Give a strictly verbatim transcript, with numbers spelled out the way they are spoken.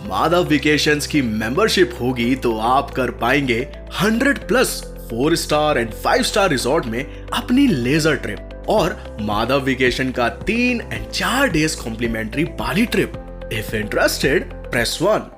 Madhav vacations की membership होगी तो आप कर पाएंगे hundred plus four star and five star resort में अपनी लेजर ट्रिप और माधव वेकेशन का तीन एंड चार days complimentary Bali trip. If interested, press one.